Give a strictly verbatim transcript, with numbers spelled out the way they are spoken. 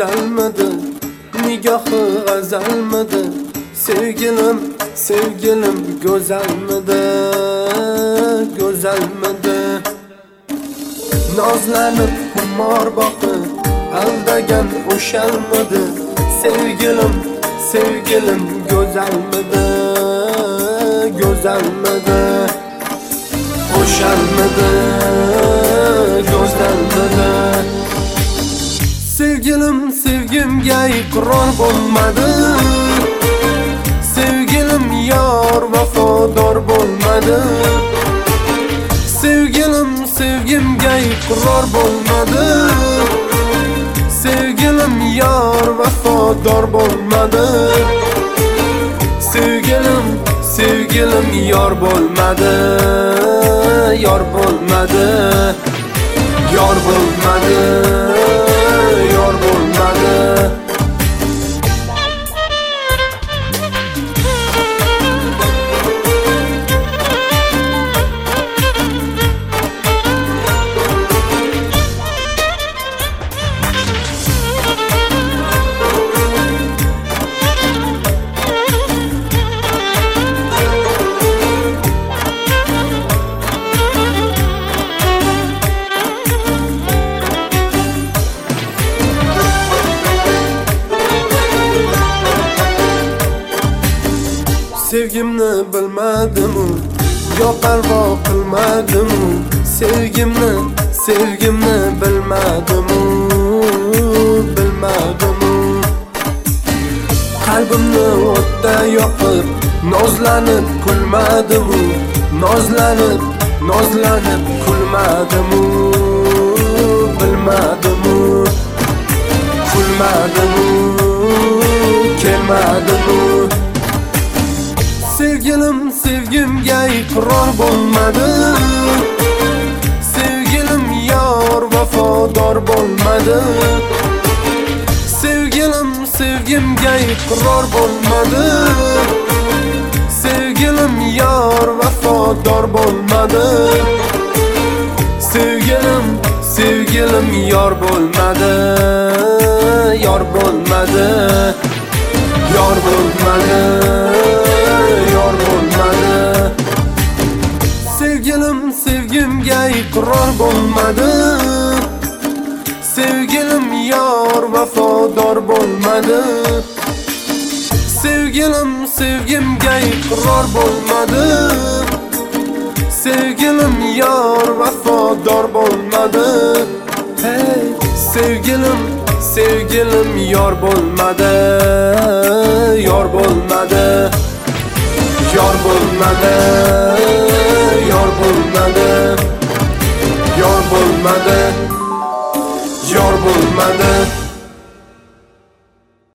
go'zalmidi, nigohi g'azalmidi, sevgilim, sevgilim go'zalmidi, go'zalmidi. Nozlanib xumor boqib aldagan o'shalmidi, sevgilim, sevgilim go'zalmidi, go'zalmidi. O'shalmidi, go'zalmidi. Sevgilim, sevgimga iqror bo'lmadi, sevgilim yor vafodor bo'lmadi. Sevgilim, sevgimga iqror bo'lmadi, sevgilim yor vafodor bo'lmadi. Sevgilim, sevgilim yor bo'lmadi, yor bo'lmadi, yor bo'lmadi, yor bo'lmadi. Sevgimni bilmadim, yo parvo qilmadim. Sevgimni, sevgimni bilmadim, bilmadim. Qalbimni o'tda yoqib, nozlanib kulmadim, nozlanib, nozlanib kulmadim, bilmadim. Kulmadim, kelmadim. Sevgilim, sevgimga iqror bo'lmadi, sevgilim yor vafodor bo'lmadi. Sevgilim, sevgimga iqror bo'lmadi, sevgilim yor vafodor bo'lmadi. Sevgilim, sevgilim yor bo'lmadi, yor bo'lmadi, yor bo'lmadi, yor bo'lmadi. Sevgilim, sevgimga iqror bo'lmadi, sevgilim yor vafodor bo'lmadi. Sevgilim, sevgimga iqror bo'lmadi, sevgilim yor vafodor bo'lmadi. Hey, sevgilim, sevgilim yor bo'lmadi, yor bo'lmadi, yor bo'lmadi, yor bo'lmadi, yor bo'lmadi, yor bo'lmadi.